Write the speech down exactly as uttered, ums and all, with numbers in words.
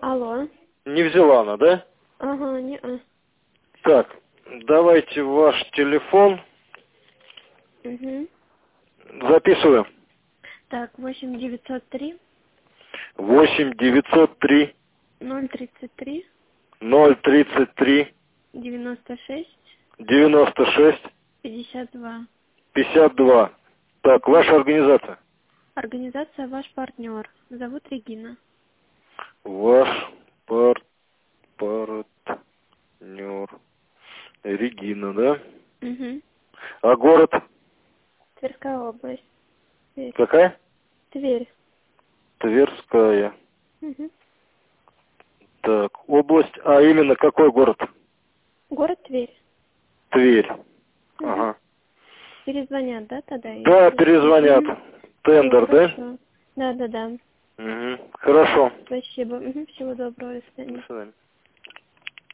Алло. Не взяла она, да? Ага, не а. Так, давайте ваш телефон. Угу. Записываю. Так, восемь девятьсот три. восемь девятьсот три. ноль тридцать три. ноль тридцать три. девяносто шесть. девяносто шесть. пятьдесят два. пятьдесят два. Так, ваша организация. Организация «Ваш партнер». Зовут Регина. Ваш пар... партнер. Регина, да? Угу. А город? Тверская область. Тверь. Какая? Тверь. Тверская. Угу. Так, область, а именно какой город? Город Тверь. Тверь. Угу. Ага. Перезвонят, да, тогда? Да, Если... перезвонят. Угу. Тендер, да? Хорошо. Да, да, да. Угу. Хорошо. Спасибо. Угу. Всего доброго. До До свидания. свидания.